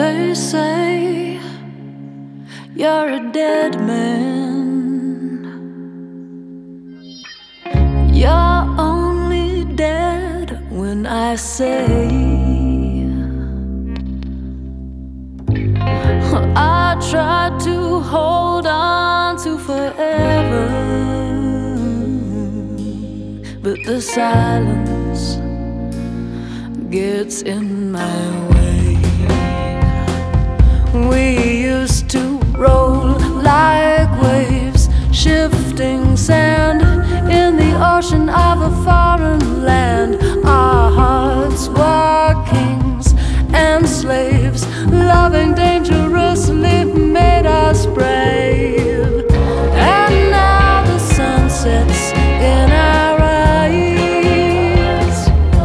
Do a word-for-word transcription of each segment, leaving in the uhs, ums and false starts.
They say you're a dead man. You're only dead when I say I tried to hold on to forever, but the silence gets in my way. We used to roll like waves, shifting sand in the ocean of a foreign land. Our hearts were kings and slaves, loving dangerously made us brave. And now the sun sets in our eyes.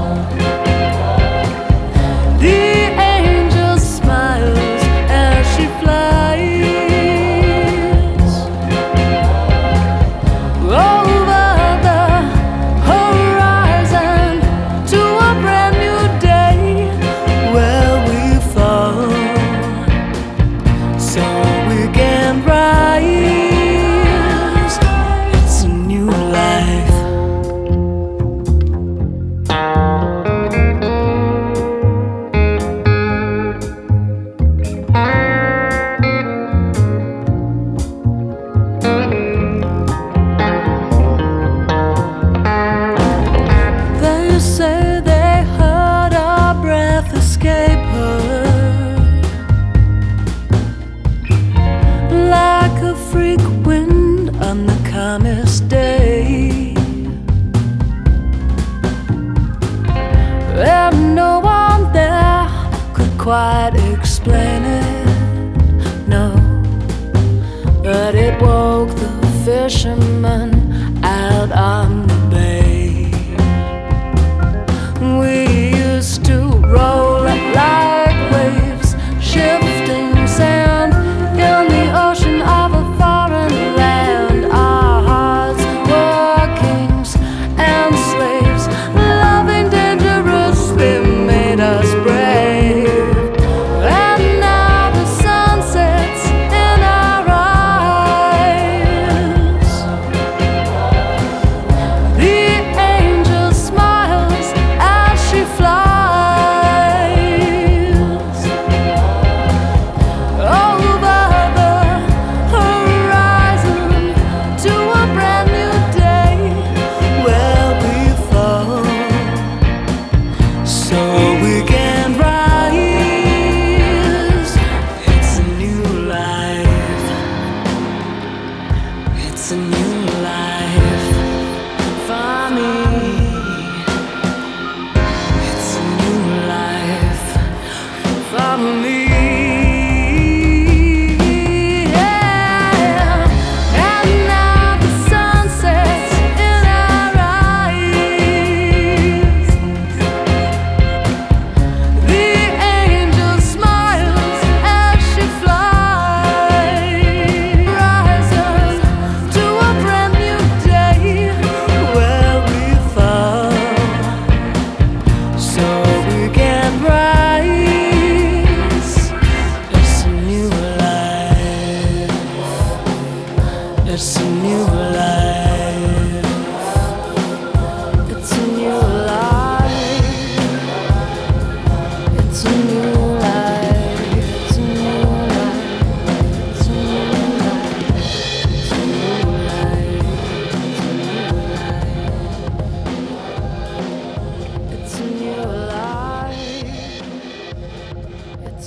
The angel smiles as she flies over the horizon to a brand new day where we fall so we can rise. It's a new life. They say they heard our breath escape her like a freak wind on the calmest day, and no one there could quite explain it, no. But it woke the fishermen out on the bay. We used to roll like waves, shifting sand in the ocean of a foreign land. Our hearts were kings and slaves, loving dangerously made us brave. And now the sun sets in our eyes. The angel smiles as she flies over the horizon to a brand new day where we fall so we can rise. It's a new life. It's a new life for me. It's a new life for me. Yeah. And now the sun sets in our eyes. The angel smiles as she flies, rises to a brand new day where we fall so we can rise. It's a new life. It's a new life.